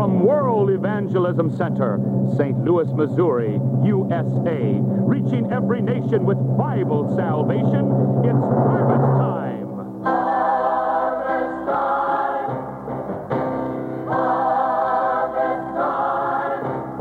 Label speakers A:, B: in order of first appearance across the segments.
A: From World Evangelism Center, St. Louis, Missouri, USA, reaching every nation with Bible salvation, it's harvest time. Harvest time. Harvest time.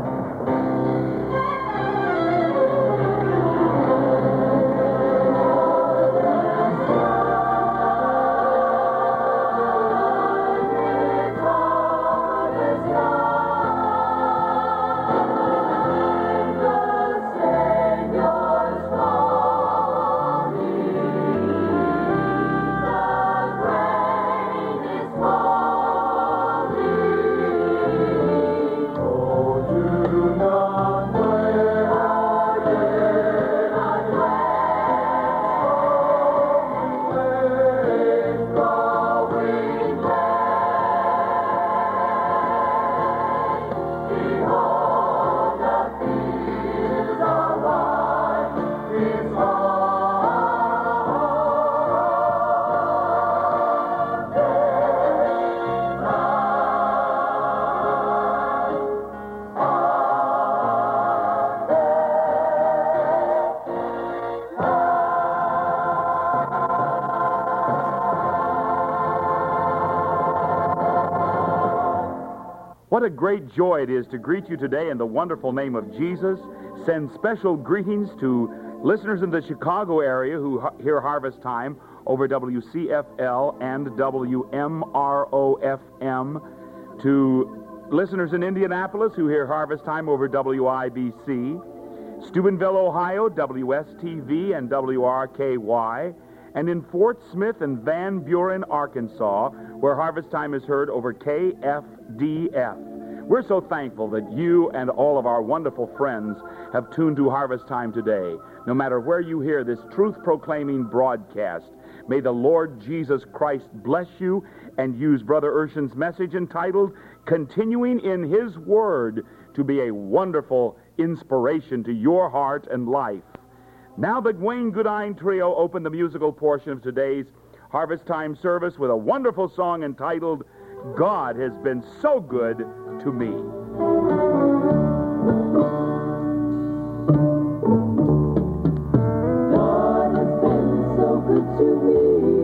A: What a great joy it is to greet you today in the wonderful name of Jesus. Send special greetings to listeners in the Chicago area who hear Harvest Time over WCFL and WMRO-FM, to listeners in Indianapolis who hear Harvest Time over WIBC, Steubenville, Ohio, WSTV and WRKY, and in Fort Smith and Van Buren, Arkansas, where Harvest Time is heard over KFDF. We're so thankful that you and all of our wonderful friends have tuned to Harvest Time today. No matter where you hear this truth-proclaiming broadcast, may the Lord Jesus Christ bless you and use Brother Urshan's message entitled, Continuing in His Word, to be a wonderful inspiration to your heart and life. Now the Wayne Goodine Trio open the musical portion of today's Harvest Time service with a wonderful song entitled, God Has Been So Good to Me.
B: God has been so good to me.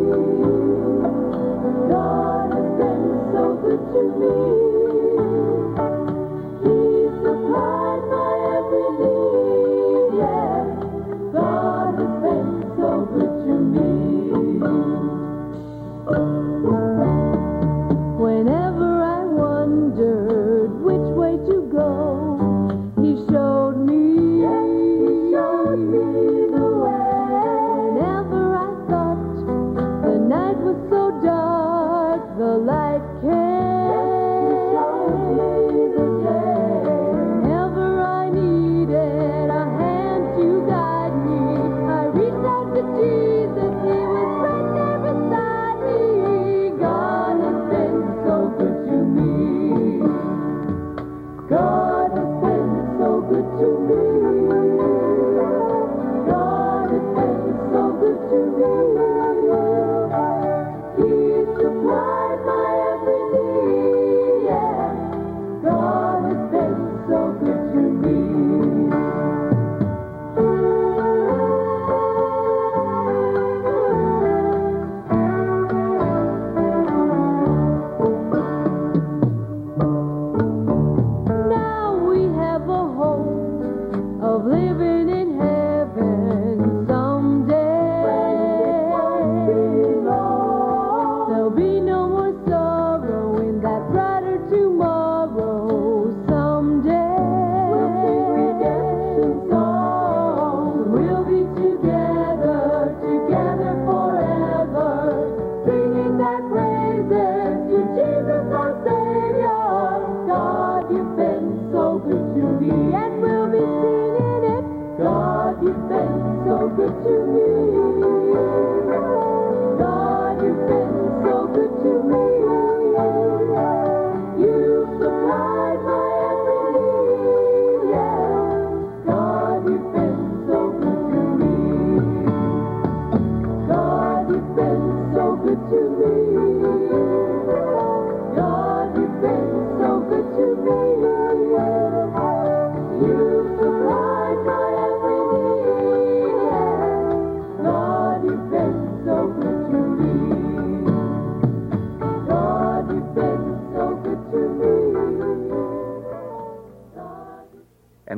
B: God has been so good to me. He supplied my every need, yeah. God has been so good to me. Whenever I wondered which way to go, He showed me. Yes, He showed me the way. Whenever I thought the night was so dark, the light came. Yes,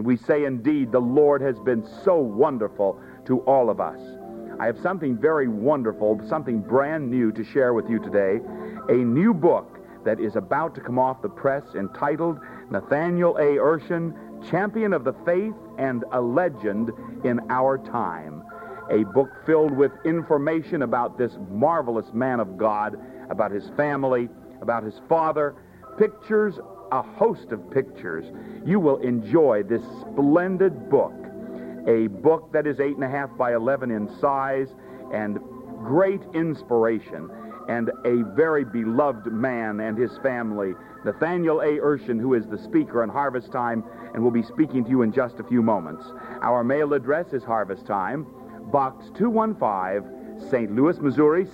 A: And we say, indeed, the Lord has been so wonderful to all of us. I have something very wonderful, something brand new to share with you today. A new book that is about to come off the press entitled Nathaniel A. Urshan, Champion of the Faith and a Legend in Our Time. A book filled with information about this marvelous man of God, about his family, about his father, pictures, a host of pictures. You will enjoy this splendid book, a book that is 8.5 by 11 in size, and great inspiration, and a very beloved man and his family, Nathaniel A. Urshan, who is the speaker on Harvest Time and will be speaking to you in just a few moments. Our mail address is Harvest Time, Box 215, St. Louis, Missouri,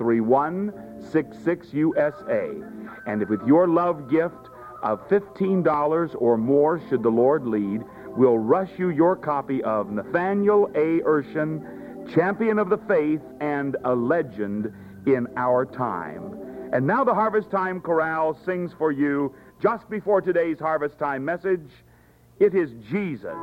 A: 63166 USA. And if with your love gift of $15 or more, should the Lord lead, we'll rush you your copy of Nathaniel A. Urshan, Champion of the Faith and a Legend in Our Time. And now the Harvest Time Chorale sings for you, just before today's Harvest Time message, It is Jesus.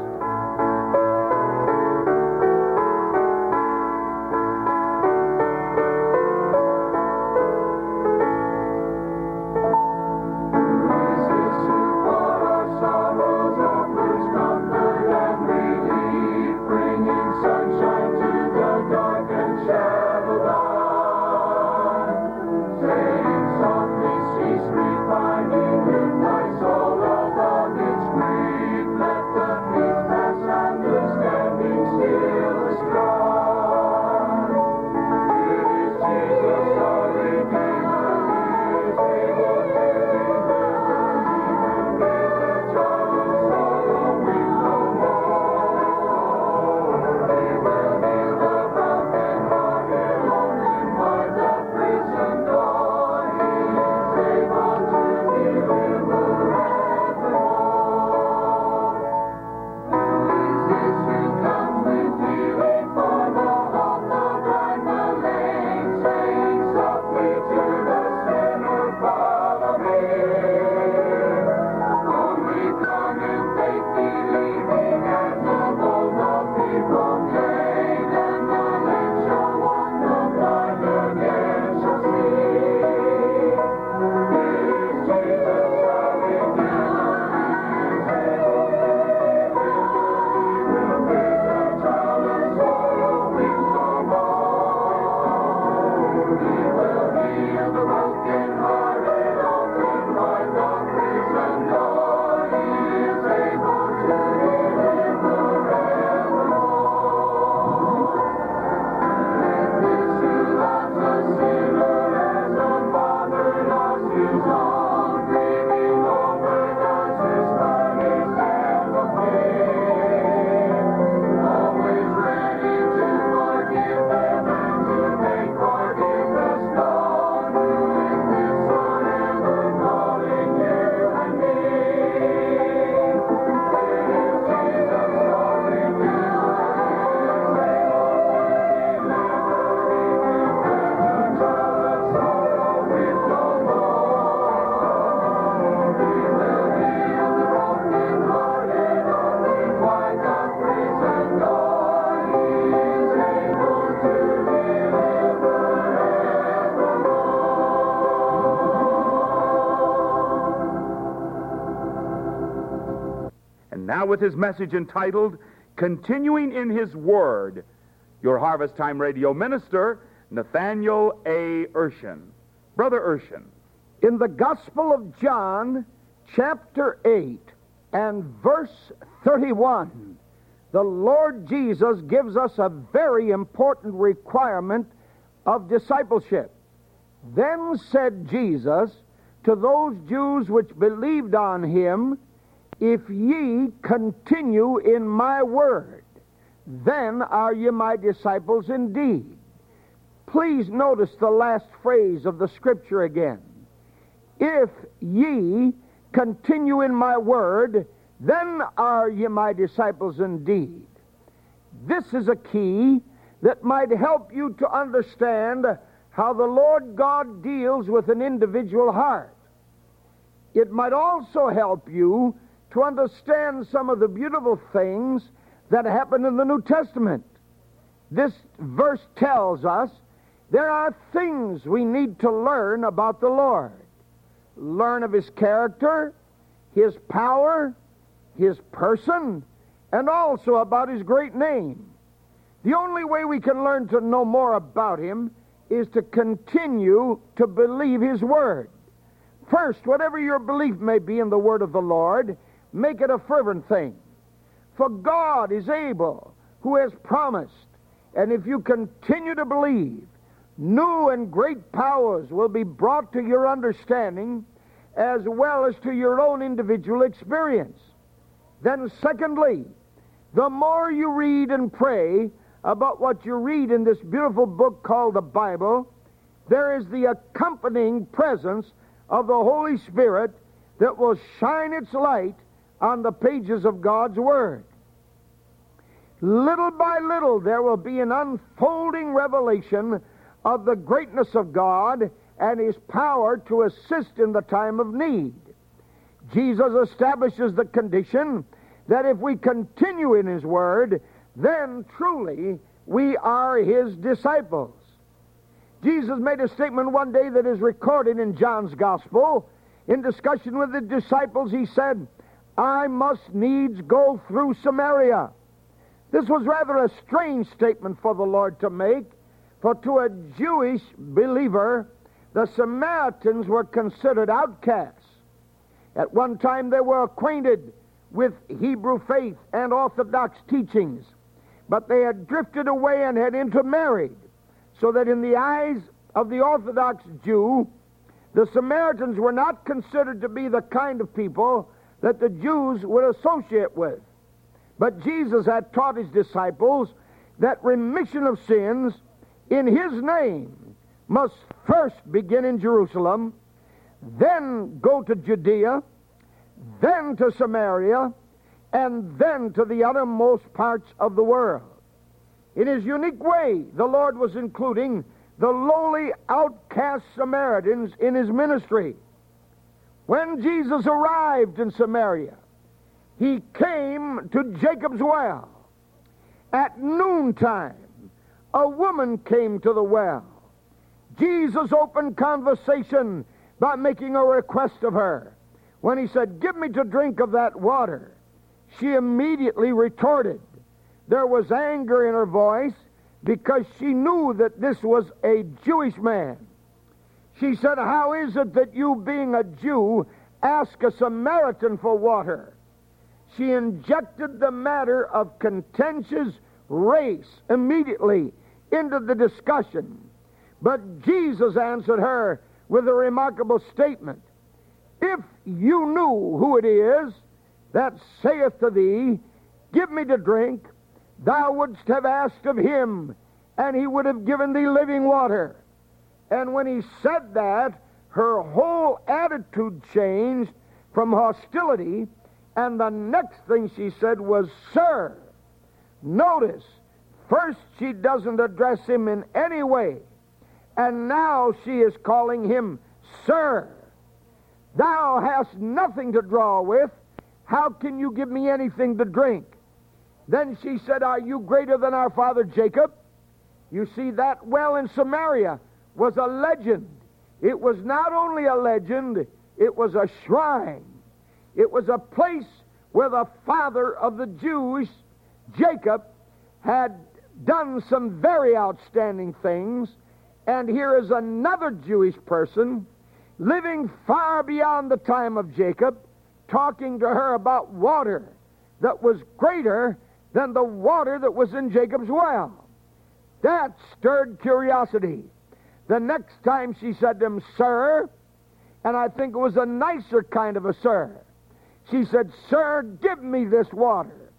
A: Now with his message entitled, Continuing in His Word, your Harvest Time radio minister, Nathaniel A. Urshan. Brother Urshan.
C: In the Gospel of John, chapter 8 and verse 31, the Lord Jesus gives us a very important requirement of discipleship. Then said Jesus to those Jews which believed on him, If ye continue in my word, then are ye my disciples indeed. Please notice the last phrase of the scripture again. If ye continue in my word, then are ye my disciples indeed. This is a key that might help you to understand how the Lord God deals with an individual heart. It might also help you to understand some of the beautiful things that happen in the New Testament. This verse tells us there are things we need to learn about the Lord. Learn of His character, His power, His person, and also about His great name. The only way we can learn to know more about Him is to continue to believe His Word. First, whatever your belief may be in the Word of the Lord, make it a fervent thing. For God is able, who has promised, and if you continue to believe, new and great powers will be brought to your understanding as well as to your own individual experience. Then secondly, the more you read and pray about what you read in this beautiful book called the Bible, there is the accompanying presence of the Holy Spirit that will shine its light on the pages of God's Word. Little by little, there will be an unfolding revelation of the greatness of God and His power to assist in the time of need. Jesus establishes the condition that if we continue in His Word, then truly we are His disciples. Jesus made a statement one day that is recorded in John's Gospel. In discussion with the disciples, He said, "I must needs go through Samaria." This was rather a strange statement for the Lord to make, for to a Jewish believer, the Samaritans were considered outcasts. At one time they were acquainted with Hebrew faith and Orthodox teachings, but they had drifted away and had intermarried, so that in the eyes of the Orthodox Jew, the Samaritans were not considered to be the kind of people that the Jews would associate with. But Jesus had taught His disciples that remission of sins in His name must first begin in Jerusalem, then go to Judea, then to Samaria, and then to the uttermost parts of the world. In His unique way, the Lord was including the lowly outcast Samaritans in His ministry. When Jesus arrived in Samaria, He came to Jacob's well. At noontime, a woman came to the well. Jesus opened conversation by making a request of her. When He said, "Give me to drink of that water," she immediately retorted. There was anger in her voice because she knew that this was a Jewish man. She said, "How is it that you, being a Jew, ask a Samaritan for water?" She injected the matter of contentious race immediately into the discussion. But Jesus answered her with a remarkable statement. "If you knew who it is that saith to thee, 'Give me to drink,' thou wouldst have asked of Him, and He would have given thee living water." And when He said that, her whole attitude changed from hostility, and the next thing she said was, "Sir." Notice, first she doesn't address Him in any way, and now she is calling Him Sir. "Thou hast nothing to draw with. How can you give me anything to drink?" Then she said, "Are you greater than our father Jacob?" You see, that well in Samaria was a legend. It was not only a legend, it was a shrine. It was a place where the father of the Jews, Jacob, had done some very outstanding things. And here is another Jewish person living far beyond the time of Jacob, talking to her about water that was greater than the water that was in Jacob's well. That stirred curiosity. The next time she said to him, "Sir," and I think it was a nicer kind of a sir. She said, "Sir, give me this water."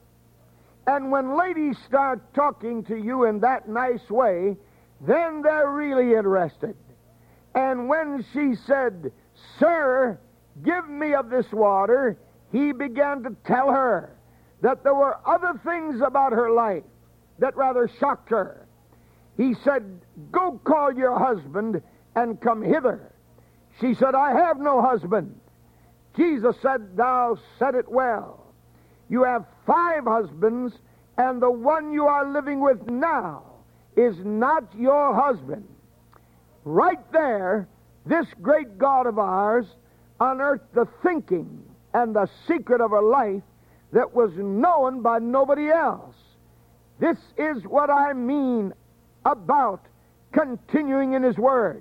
C: And when ladies start talking to you in that nice way, then they're really interested. And when she said, "Sir, give me of this water," he began to tell her that there were other things about her life that rather shocked her. He said, "Go call your husband and come hither." She said, "I have no husband." Jesus said, "Thou said it well. You have 5 husbands, and the one you are living with now is not your husband." Right there, this great God of ours unearthed the thinking and the secret of her life that was known by nobody else. This is what I mean about continuing in His Word.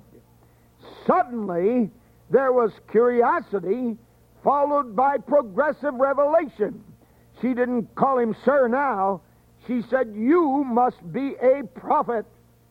C: Suddenly, there was curiosity followed by progressive revelation. She didn't call him sir now. She said, "You must be a prophet."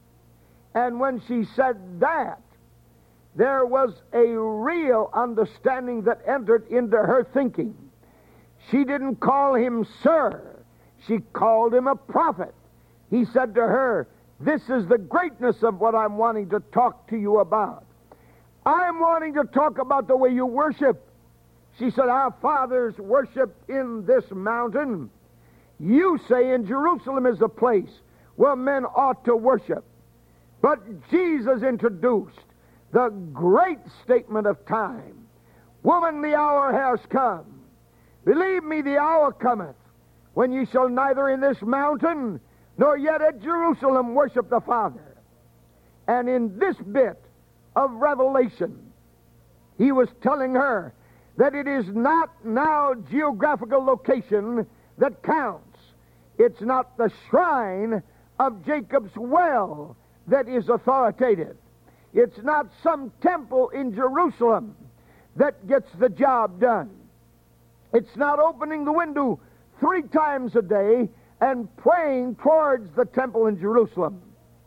C: And when she said that, there was a real understanding that entered into her thinking. She didn't call him sir. She called him a prophet. He said to her, "This is the greatness of what I'm wanting to talk to you about. I'm wanting to talk about the way you worship." She said, "Our fathers worshiped in this mountain. You say in Jerusalem is the place where men ought to worship." But Jesus introduced the great statement of time. "Woman, the hour has come. Believe me, the hour cometh, when ye shall neither in this mountain nor yet at Jerusalem worship the Father." And in this bit of revelation, he was telling her that it is not now geographical location that counts. It's not the shrine of Jacob's well that is authoritative. It's not some temple in Jerusalem that gets the job done. It's not opening the window 3 times a day and praying towards the temple in Jerusalem.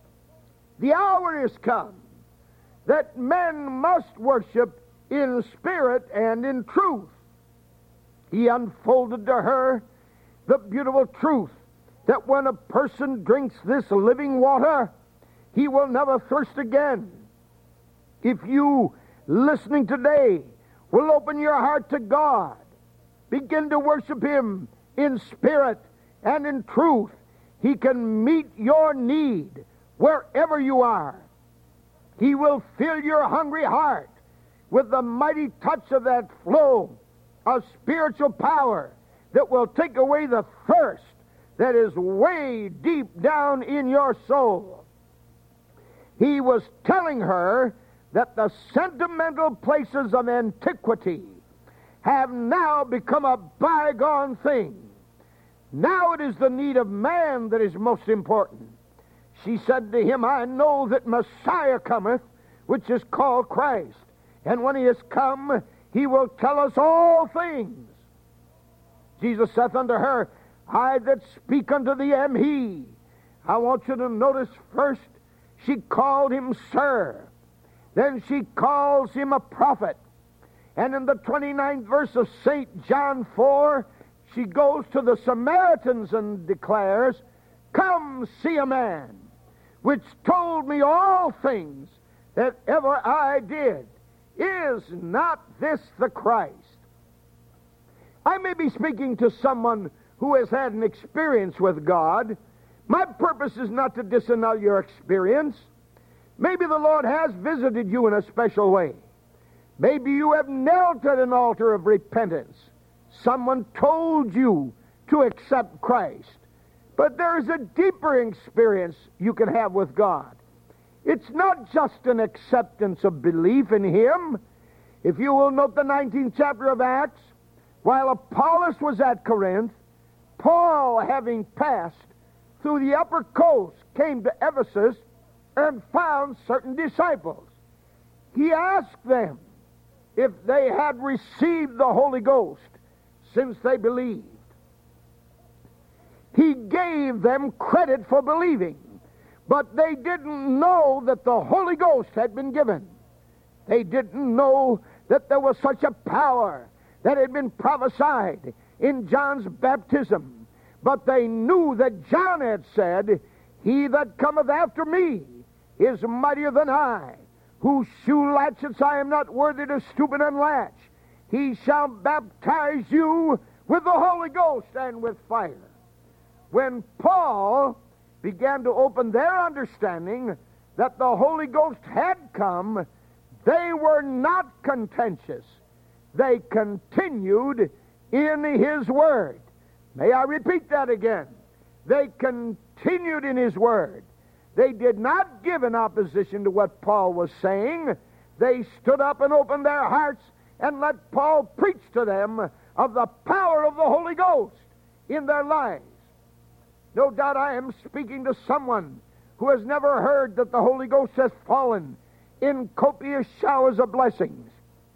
C: The hour is come that men must worship in spirit and in truth. He unfolded to her the beautiful truth that when a person drinks this living water, he will never thirst again. If you, listening today, will open your heart to God, begin to worship Him in spirit and in truth, He can meet your need wherever you are. He will fill your hungry heart with the mighty touch of that flow of spiritual power that will take away the thirst that is way deep down in your soul. He was telling her that the sentimental places of antiquity have now become a bygone thing. Now it is the need of man that is most important. She said to him, "I know that Messiah cometh, which is called Christ. And when He is come, He will tell us all things." Jesus saith unto her, "I that speak unto thee am He." I want you to notice first, she called Him sir. Then she calls Him a prophet. And in the 29th verse of St. John 4, she goes to the Samaritans and declares, "Come see a man, which told me all things that ever I did. Is not this the Christ?" I may be speaking to someone who has had an experience with God. My purpose is not to disannul your experience. Maybe the Lord has visited you in a special way. Maybe you have knelt at an altar of repentance. Someone told you to accept Christ. But there is a deeper experience you can have with God. It's not just an acceptance of belief in Him. If you will note the 19th chapter of Acts, while Apollos was at Corinth, Paul, having passed through the upper coast, came to Ephesus and found certain disciples. He asked them if they had received the Holy Ghost since they believed. He gave them credit for believing, but they didn't know that the Holy Ghost had been given. They didn't know that there was such a power that had been prophesied in John's baptism. But they knew that John had said, "He that cometh after me is mightier than I, whose shoe latchets I am not worthy to stoop and unlatch. He shall baptize you with the Holy Ghost and with fire." When Paul began to open their understanding that the Holy Ghost had come, they were not contentious. They continued in His Word. May I repeat that again? They continued in His Word. They did not give in opposition to what Paul was saying. They stood up and opened their hearts and let Paul preach to them of the power of the Holy Ghost in their lives. No doubt I am speaking to someone who has never heard that the Holy Ghost has fallen in copious showers of blessings.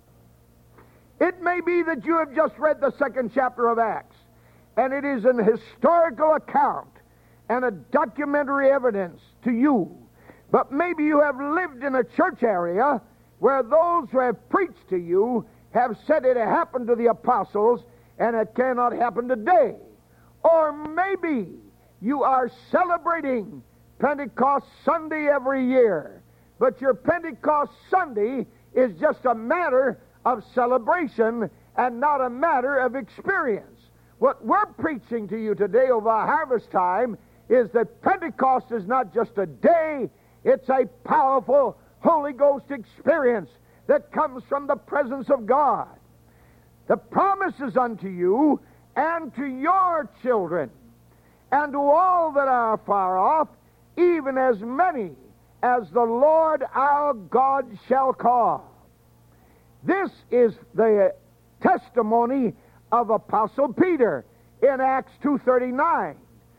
C: It may be that you have just read the 2nd chapter of Acts, and it is an historical account and a documentary evidence to you. But maybe you have lived in a church area where those who have preached to you have said it happened to the apostles and it cannot happen today. Or maybe you are celebrating Pentecost Sunday every year, but your Pentecost Sunday is just a matter of celebration and not a matter of experience. What we're preaching to you today over harvest time is that Pentecost is not just a day, it's a powerful Holy Ghost experience that comes from the presence of God. The promise is unto you and to your children and to all that are far off, even as many as the Lord our God shall call. This is the testimony of Apostle Peter in Acts 2:39.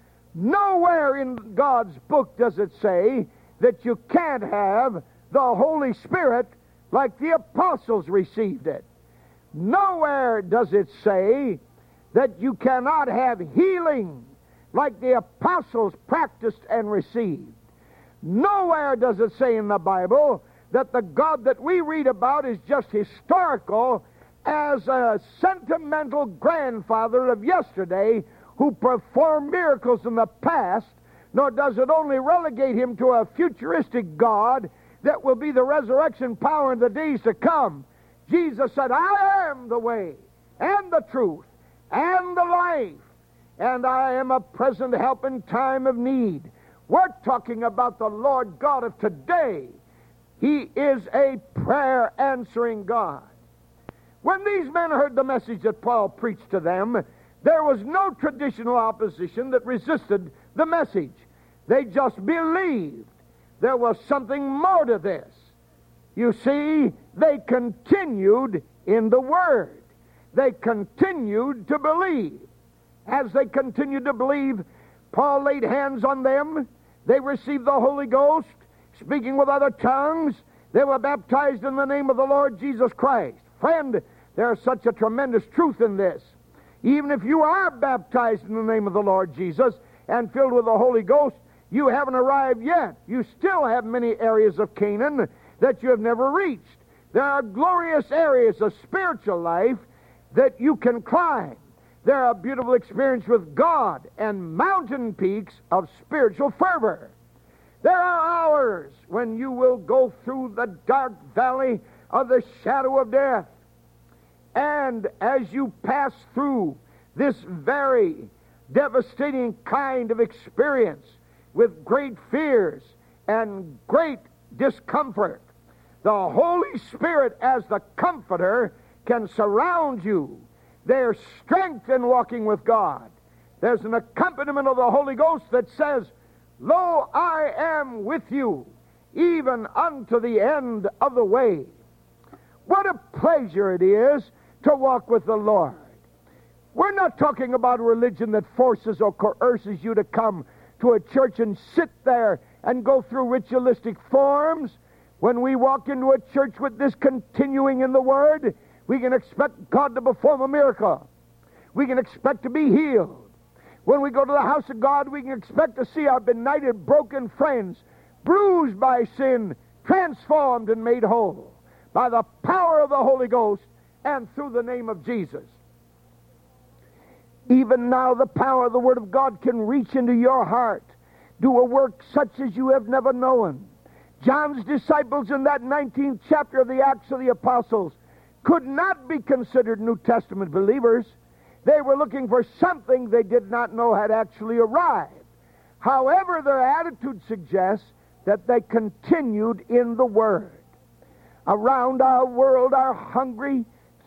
C: Nowhere in God's book does it say that you can't have the Holy Spirit like the apostles received it. Nowhere does it say that you cannot have healing like the apostles practiced and received. Nowhere does it say in the Bible that the God that we read about is just historical as a sentimental grandfather of yesterday who performed miracles in the past, nor does it only relegate him to a futuristic God that will be the resurrection power in the days to come. Jesus said, I am the way and the truth and the life, and I am a present help in time of need. We're talking about the Lord God of today. He is a prayer-answering God. When these men heard the message that Paul preached to them, there was no traditional opposition that resisted the message. They just believed. There was something more to this. You see, they continued in the Word. They continued to believe. As they continued to believe, Paul laid hands on them. They received the Holy Ghost, speaking with other tongues. They were baptized in the name of the Lord Jesus Christ. Friend, there's such a tremendous truth in this. Even if you are baptized in the name of the Lord Jesus and filled with the Holy Ghost, you haven't arrived yet. You still have many areas of Canaan that you have never reached. There are glorious areas of spiritual life that you can climb. There are beautiful experiences with God and mountain peaks of spiritual fervor. There are hours when you will go through the dark valley of the shadow of death. And as you pass through this very devastating kind of experience with great fears and great discomfort, the Holy Spirit as the Comforter can surround you. There's strength in walking with God. There's an accompaniment of the Holy Ghost that says, Lo, I am with you, even unto the end of the way. What a pleasure it is to walk with the Lord. We're not talking about a religion that forces or coerces you to come to a church and sit there and go through ritualistic forms. When we walk into a church with this continuing in the Word, we can expect God to perform a miracle. We can expect to be healed. When we go to the house of God, we can expect to see our benighted, broken friends, bruised by sin, transformed and made whole by the power of the Holy Ghost and through the name of Jesus. Even now, the power of the Word of God can reach into your heart, do a work such as you have never known. John's disciples in that 19th chapter of the Acts of the Apostles could not be considered New Testament believers. They were looking for something they did not know had actually arrived. However, their attitude suggests that they continued in the Word. Around our world are hungry,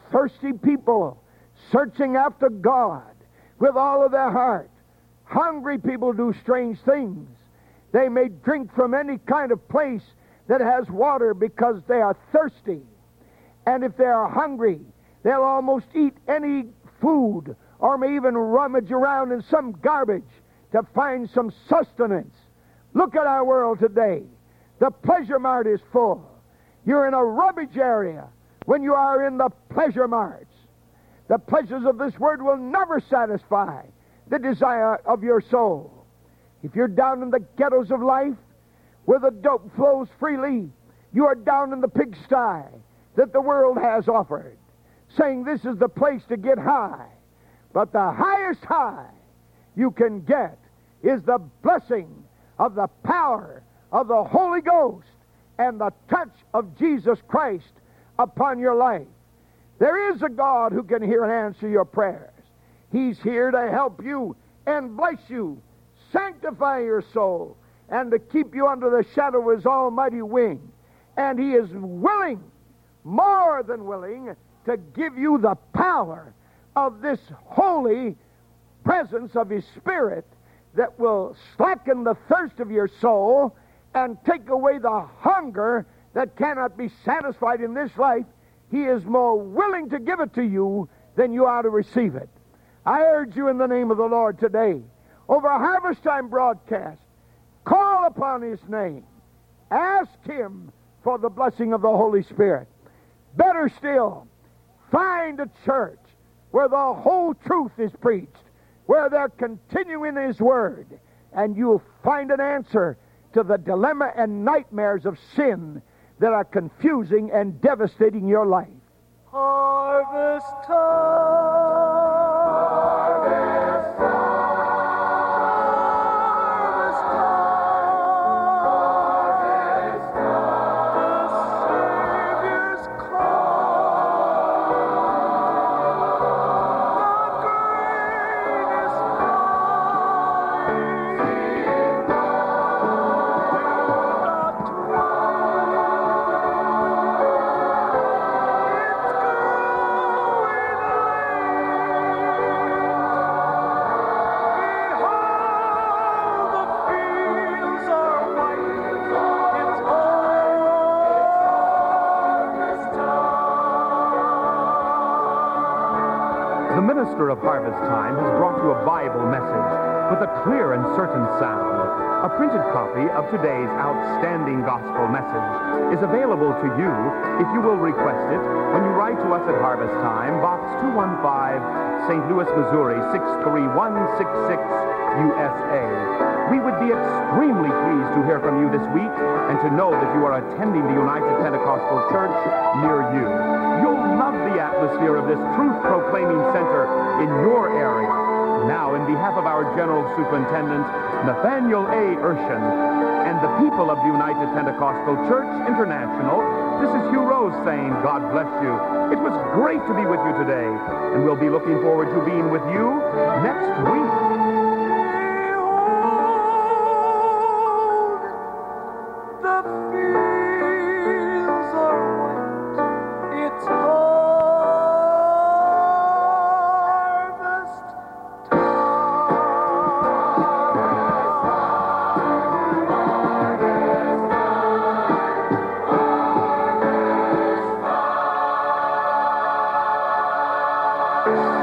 C: thirsty people searching after God with all of their heart. Hungry people do strange things. They may drink from any kind of place that has water because they are thirsty. And if they are hungry, they'll almost eat any food or may even rummage around in some garbage to find some sustenance. Look at our world today. The pleasure mart is full. You're in a rubbish area when you are in the pleasure marts. The pleasures of this world will never satisfy the desire of your soul. If you're down in the ghettos of life, where the dope flows freely, you are down in the pigsty that the world has offered, saying this is the place to get high. But the highest high you can get is the blessing of the power of the Holy Ghost and the touch of Jesus Christ upon your life. There is a God who can hear and answer your prayers. He's here to help you and bless you, sanctify your soul, and to keep you under the shadow of His almighty wing. And He is willing, more than willing, to give you the power of this holy presence of His Spirit that will slacken the thirst of your soul and take away the hunger that cannot be satisfied in this life. He is more willing to give it to you than you are to receive it. I urge you in the name of the Lord today, over a Harvest Time broadcast, call upon His name. Ask Him for the blessing of the Holy Spirit. Better still, find a church where the whole truth is preached, where they're continuing His Word, and you'll find an answer to the dilemma and nightmares of sin that are confusing and devastating your life.
D: Harvest time. Harvest time. Harvest time. Harvest time. The Savior's call. The greatest
A: The minister of Harvest Time has brought you a Bible message with a clear and certain sound. A printed copy of today's outstanding gospel message is available to you if you will request it when you write to us at Harvest Time, Box 215, St. Louis, Missouri, 63166, USA. We would be extremely pleased to hear from you this week and to know that you are attending the United Pentecostal Church near you. You'll love the atmosphere of this truth-proclaiming center in your area. Now, in behalf of our General Superintendent, Nathaniel A. Urshan, and the people of the United Pentecostal Church International, this is Hugh Rose saying, God bless you. It was great to be with you today, and we'll be looking forward to being with you next week.
D: time.